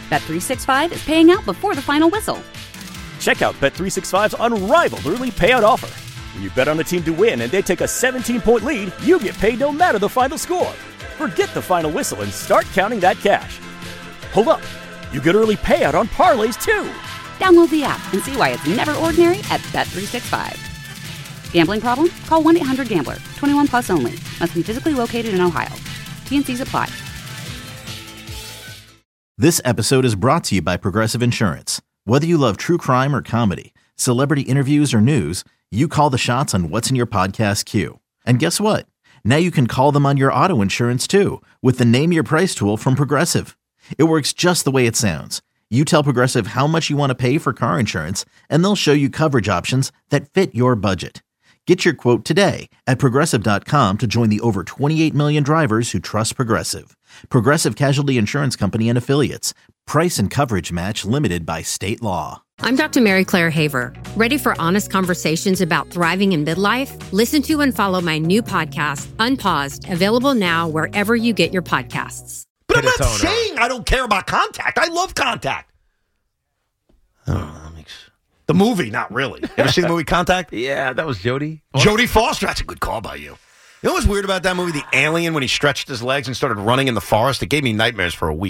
Bet365 is paying out before the final whistle. Check out Bet365's unrivaled early payout offer. When you bet on a team to win and they take a 17-point lead, you get paid no matter the final score. Forget the final whistle and start counting that cash. Hold up. You get early payout on parlays, too. Download the app and see why it's never ordinary at Bet365. Gambling problem? Call 1-800-GAMBLER. 21 plus only. Must be physically located in Ohio. T&Cs apply. This episode is brought to you by Progressive Insurance. Whether you love true crime or comedy, celebrity interviews or news, you call the shots on what's in your podcast queue. And guess what? Now you can call them on your auto insurance too with the Name Your Price tool from Progressive. It works just the way it sounds. You tell Progressive how much you want to pay for car insurance, and they'll show you coverage options that fit your budget. Get your quote today at Progressive.com to join the over 28 million drivers who trust Progressive. Progressive Casualty Insurance Company and Affiliates. Price and coverage match limited by state law. I'm Dr. Mary Claire Haver. Ready for honest conversations about thriving in midlife? Listen to and follow my new podcast, Unpaused, available now wherever you get your podcasts. But I'm not saying I don't care about Contact. I love Contact. The movie, not really. You ever seen the movie Contact? Yeah, that was Jodie. Jodie Foster. That's a good call by you. You know what's weird about that movie? The alien, when he stretched his legs and started running in the forest, it gave me nightmares for a week.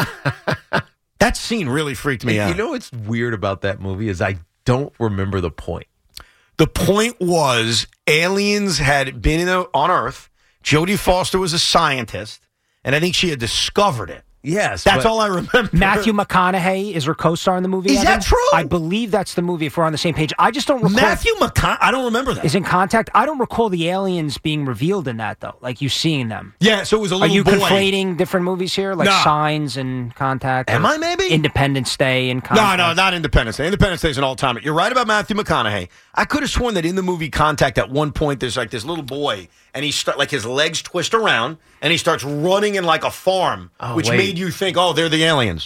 That scene really freaked me out. You know what's weird about that movie is I don't remember the point. The point was aliens had been on Earth. Jodie Foster was a scientist, and I think she had discovered it. Yes. That's all I remember. Matthew McConaughey is her co-star in the movie. Is that true? I believe that's the movie if we're on the same page. I just don't recall. Matthew McConaughey? I don't remember that. Is in Contact? I don't recall the aliens being revealed in that, though. Like you seeing them. Yeah, so it was a little boy. Are you boy. conflating different movies here? Like Signs and Contact? Am I maybe? Independence Day and Contact? No, not Independence Day. Independence Day is an all-timer. You're right about Matthew McConaughey. I could have sworn that in the movie Contact at one point there's like this little boy and like his legs twist around and he starts running in like a farm, which made you think, oh, they're the aliens.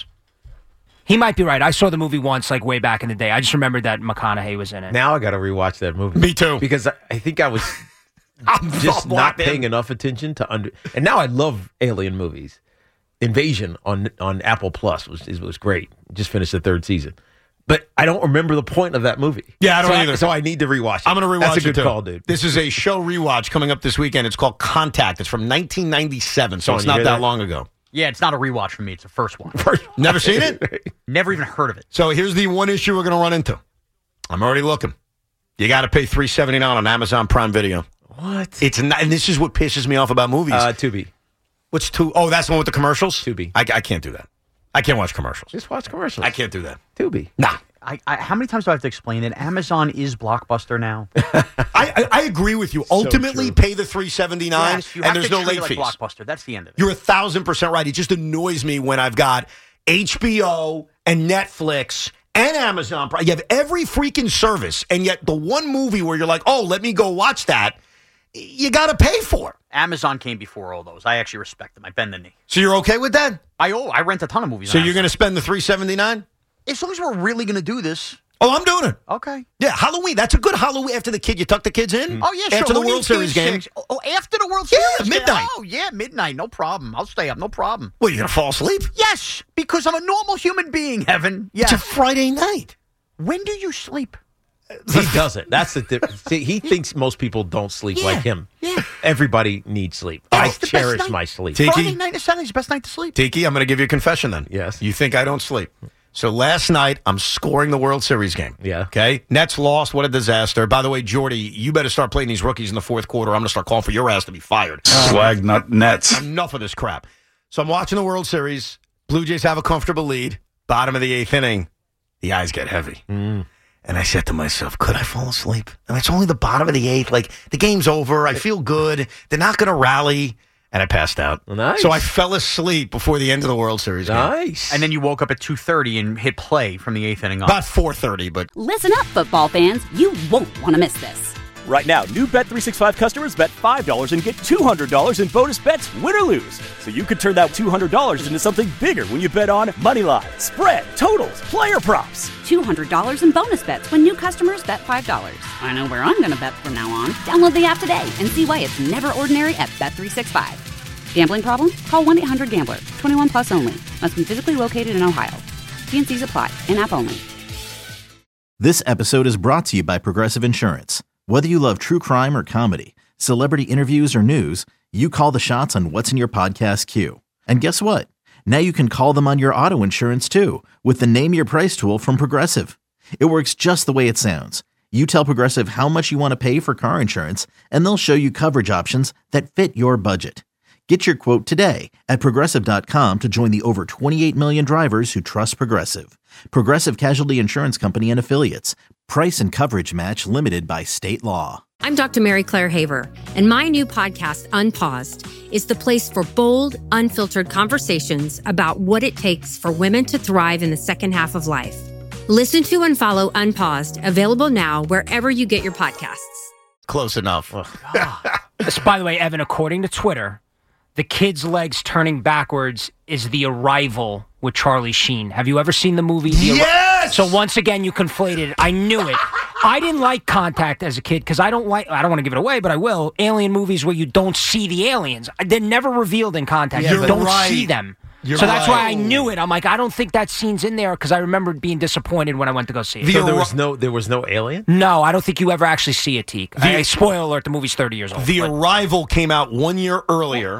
He might be right. I saw the movie once, like way back in the day. I just remembered that McConaughey was in it. Now I got to rewatch that movie. Me too. Because I think I was just not paying enough attention to And now I love alien movies. Invasion on Apple Plus was great. Just finished the 3rd season. But I don't remember the point of that movie. Yeah, I don't either. So I need to rewatch it. I'm going to rewatch it. That's a good too. call, dude. This is a show rewatch coming up this weekend. It's called Contact. It's from 1997, so it's not that long ago. Yeah, it's not a rewatch for me. It's the first one. Never seen it? Never even heard of it. So here's the one issue we're going to run into. I'm already looking. You got to pay $3.79 on Amazon Prime Video. What? It's not, and this is what pisses me off about movies. Tubi. What's Tubi? Oh, that's the one with the commercials? Tubi. I can't do that. I can't watch commercials. Just watch commercials. I can't do that. Tubi. Nah. How many times do I have to explain it? Amazon is Blockbuster now. I agree with you. Ultimately, pay the $3.79, yes, and there's no late like fees. Blockbuster. That's the end of it. You're 1,000% right. It just annoys me when I've got HBO and Netflix and Amazon Prime. You have every freaking service, and yet the one movie where you're like, oh, let me go watch that, you got to pay for. Amazon came before all those. I actually respect them. I bend the knee. So you're okay with that? I rent a ton of movies. So you're going to spend the $3.79? As long as we're really going to do this. Oh, I'm doing it. Okay. Yeah, Halloween. That's a good Halloween. After the kid, you tuck the kids in? Oh, yeah, sure. After the World Series game. Oh, after the World Series game? Midnight. Oh, yeah, midnight. No problem. I'll stay up. No problem. What, you going to fall asleep? Yes, because I'm a normal human being, Evan. Yes. It's a Friday night. When do you sleep? He doesn't. That's the difference. See, he thinks most people don't sleep like him. Yeah. Everybody needs sleep. I cherish my sleep. Tiki? Friday night and Saturday's the best night to sleep. Tiki, I'm going to give you a confession then. Yes. You think I don't sleep. So last night, I'm scoring the World Series game. Yeah. Okay? Nets lost. What a disaster. By the way, Jordy, you better start playing these rookies in the fourth quarter. I'm going to start calling for your ass to be fired. Swag, not Nets. Enough of this crap. So I'm watching the World Series. Blue Jays have a comfortable lead. Bottom of the 8th inning. The eyes get heavy. And I said to myself, could I fall asleep? And it's only the bottom of the 8th. Like, the game's over. I feel good. They're not going to rally. And I passed out. Nice. So I fell asleep before the end of the World Series game. Nice. And then you woke up at 2:30 and hit play from the 8th inning on. About 4:30, but... Listen up, football fans. You won't want to miss this. Right now, new Bet365 customers bet $5 and get $200 in bonus bets, win or lose. So you could turn that $200 into something bigger when you bet on money line, spread, totals, player props. $200 in bonus bets when new customers bet $5. I know where I'm going to bet from now on. Download the app today and see why it's never ordinary at Bet365. Gambling problem? Call 1-800-GAMBLER. 21 plus only. Must be physically located in Ohio. T&Cs apply. In-app only. This episode is brought to you by Progressive Insurance. Whether you love true crime or comedy, celebrity interviews or news, you call the shots on what's in your podcast queue. And guess what? Now you can call them on your auto insurance too with the Name Your Price tool from Progressive. It works just the way it sounds. You tell Progressive how much you want to pay for car insurance, and they'll show you coverage options that fit your budget. Get your quote today at Progressive.com to join the over 28 million drivers who trust Progressive. Progressive Casualty Insurance Company and Affiliates. Price and coverage match limited by state law. I'm Dr. Mary Claire Haver, and my new podcast, Unpaused, is the place for bold, unfiltered conversations about what it takes for women to thrive in the second half of life. Listen to and follow Unpaused, available now wherever you get your podcasts. Close enough. By the way, Evan, according to Twitter, the kid's legs turning backwards is The Arrival with Charlie Sheen. Have you ever seen the movie? Yes! So once again, you conflated. I knew it. I didn't like Contact as a kid because I don't want to give it away, but I will. Alien movies where you don't see the aliens. They're never revealed in Contact. Yeah, you don't see them. You're so that's right. why I knew it. I'm like, I don't think that scene's in there because I remember being disappointed when I went to go see it. So there was no alien? No, I don't think you ever actually see it, Teak. Spoiler alert, the movie's 30 years old. The Arrival came out 1 year earlier,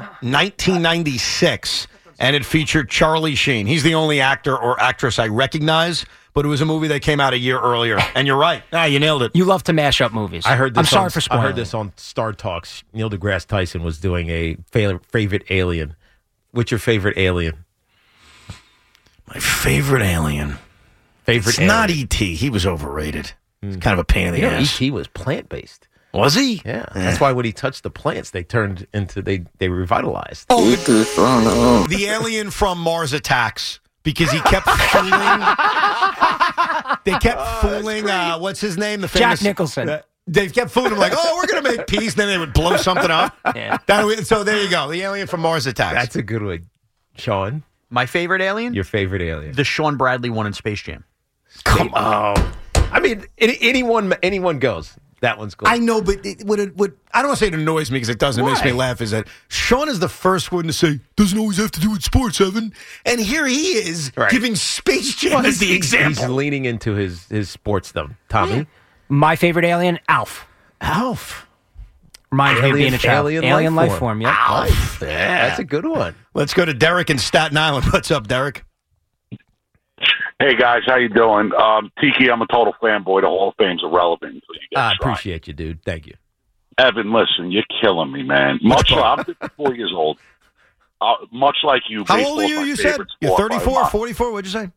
1996, and it featured Charlie Sheen. He's the only actor or actress I recognize, but it was a movie that came out a year earlier. And you're right. You nailed it. You love to mash up movies. I heard this. I'm sorry for spoiling. I heard this on Star Talks. Neil deGrasse Tyson was doing a favorite alien. What's your favorite alien? My favorite alien. Favorite It's not E.T. He was overrated. It's kind of a pain in the ass. E.T. was plant-based. Was he? Yeah. That's why when he touched the plants, they turned into, they revitalized. Oh, the alien from Mars Attacks, because he kept fooling. They kept fooling, what's his name? The famous Jack Nicholson. They kept fooling him like, oh, we're going to make peace. Then they would blow something up. Yeah. So there you go. The alien from Mars Attacks. That's a good one. Sean? My favorite alien? Your favorite alien? The Sean Bradley one in Space Jam. Come on. I mean, anyone goes. That one's cool. I know, but I don't want to say it annoys me because it doesn't. It makes me laugh. Is that Sean is the first one to say, doesn't always have to do with sports, Evan. And here he is giving Space Jam as the example. He's leaning into his sports stuff. Tommy? My favorite alien, Alf. Reminds me of being a child. Alien life form, yeah. Alf. Yeah. That's a good one. Let's go to Derek in Staten Island. What's up, Derek? Hey, guys. How you doing? Tiki, I'm a total fanboy. The Hall of Fame's irrelevant until you get I appreciate you, dude. Thank you. Evan, listen, you're killing me, man. I'm 54 years old. Much like you. How old are you, you said? You're 34, 44? What'd you say?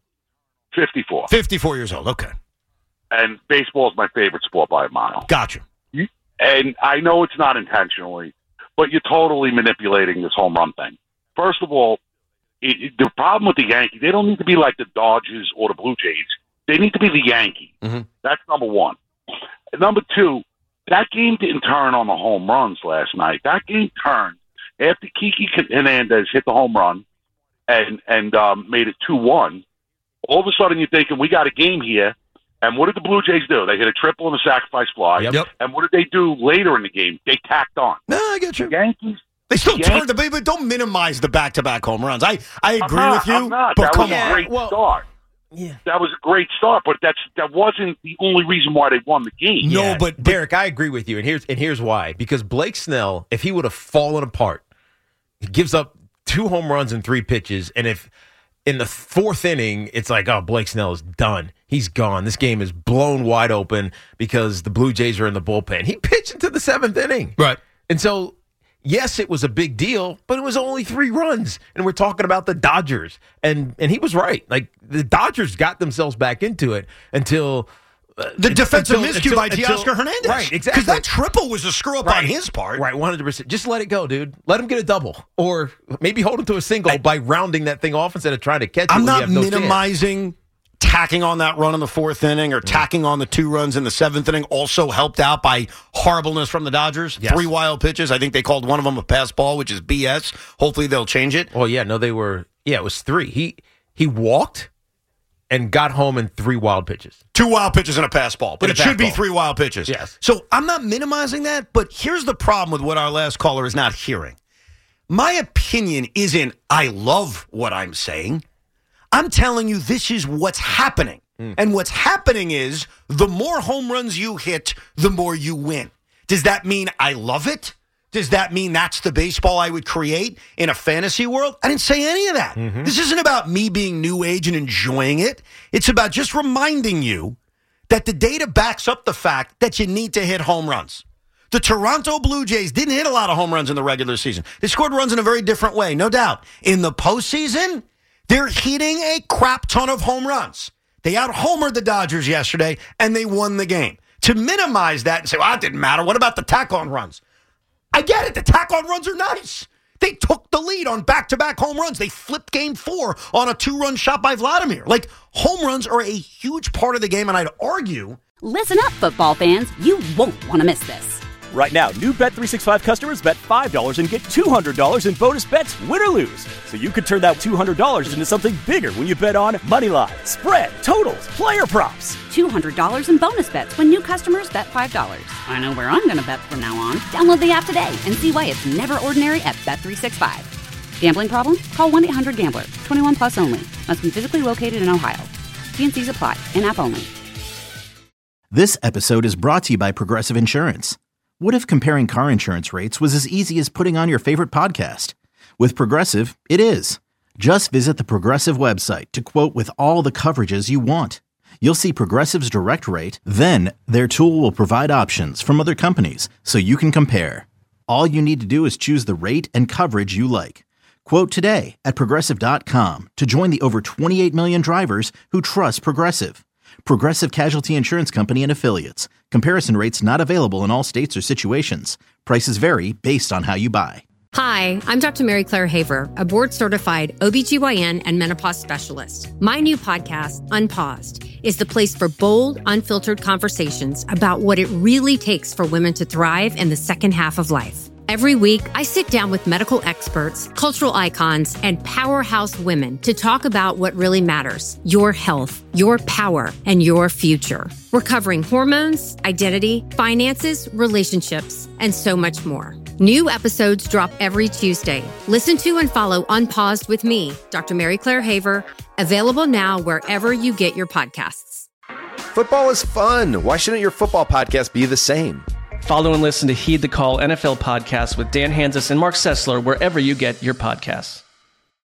54. 54 years old. Okay. And baseball is my favorite sport by a mile. Gotcha. And I know it's not intentionally, but you're totally manipulating this home run thing. First of all, the problem with the Yankees, they don't need to be like the Dodgers or the Blue Jays. They need to be the Yankees. Mm-hmm. That's number one. And number two, that game didn't turn on the home runs last night. That game turned after Kiki Hernandez hit the home run and made it 2-1. All of a sudden you're thinking, we got a game here. And what did the Blue Jays do? They hit a triple and a sacrifice fly. Yep. And what did they do later in the game? They tacked on. No, I get you. The Yankees. They still turned the baby, but don't minimize the back-to-back home runs. I agree with you, I'm not. but That come was on. a great start. Yeah. That was a great start, but that wasn't the only reason why they won the game. No, but Derek, I agree with you, and here's why. Because Blake Snell, if he would have fallen apart, he gives up 2 home runs in 3 pitches, and if in the 4th inning, it's like, oh, Blake Snell is done. He's gone. This game is blown wide open because the Blue Jays are in the bullpen. He pitched into the 7th inning. Right. And so, yes, it was a big deal, but it was only 3 runs. And we're talking about the Dodgers. And he was right. Like, the Dodgers got themselves back into it until the defensive miscue by Teoscar Hernandez. Right, exactly. Because that triple was a screw-up on his part. Right, 100%. Just let it go, dude. Let him get a double. Or maybe hold him to a single by rounding that thing off instead of trying to catch it. I'm not minimizing tacking on that run in the 4th inning or tacking on the 2 runs in the 7th inning, also helped out by horribleness from the Dodgers. Yes. 3 wild pitches. I think they called one of them a pass ball, which is BS. Hopefully they'll change it. Oh, yeah. No, they were. Yeah, it was 3. He walked and got home in 3 wild pitches. 2 wild pitches and a pass ball. But it should be 3 wild pitches. Yes. So I'm not minimizing that, but here's the problem with what our last caller is not hearing. my opinion isn't I love what I'm saying. I'm telling you this is what's happening. And what's happening is the more home runs you hit, the more you win. Does that mean I love it? Does that mean that's the baseball I would create in a fantasy world? I didn't say any of that. This isn't about me being new age and enjoying it. It's about just reminding you that the data backs up the fact that you need to hit home runs. The Toronto Blue Jays didn't hit a lot of home runs in the regular season. They scored runs in a very different way, no doubt. In the postseason, they're hitting a crap ton of home runs. They out-homered the Dodgers yesterday, and they won the game. To minimize that and say, well, it didn't matter. What about the tack-on runs? I get it. The tack-on runs are nice. They took the lead on back-to-back home runs. They flipped game 4 on a 2-run shot by Vladimir. Like, home runs are a huge part of the game, and I'd argue... Listen up, football fans. You won't want to miss this. Right now, new Bet365 customers bet $5 and get $200 in bonus bets, win or lose. So you could turn that $200 into something bigger when you bet on Moneyline, spread, totals, player props. $200 in bonus bets when new customers bet $5. I know where I'm going to bet from now on. Download the app today and see why it's never ordinary at Bet365. Gambling problem? Call 1-800-GAMBLER. 21 plus only. Must be physically located in Ohio. T&Cs apply. In-app only. This episode is brought to you by Progressive Insurance. What if comparing car insurance rates was as easy as putting on your favorite podcast? With Progressive, it is. Just visit the Progressive website to quote with all the coverages you want. You'll see Progressive's direct rate, then their tool will provide options from other companies so you can compare. All you need to do is choose the rate and coverage you like. Quote today at Progressive.com to join the over 28 million drivers who trust Progressive. Progressive Casualty Insurance Company and Affiliates. Comparison rates not available in all states or situations. Prices vary based on how you buy. Hi, I'm Dr. Mary Claire Haver, a board-certified OBGYN and menopause specialist. My new podcast, Unpaused, is the place for bold, unfiltered conversations about what it really takes for women to thrive in the second half of life. Every week, I sit down with medical experts, cultural icons, and powerhouse women to talk about what really matters: your health, your power, and your future. We're covering hormones, identity, finances, relationships, and so much more. New episodes drop every Tuesday. Listen to and follow Unpaused with me, Dr. Mary Claire Haver, available now wherever you get your podcasts. Football is fun. Why shouldn't your football podcast be the same? Follow and listen to Heed the Call NFL podcast with Dan Hanzus and Mark Sessler wherever you get your podcasts.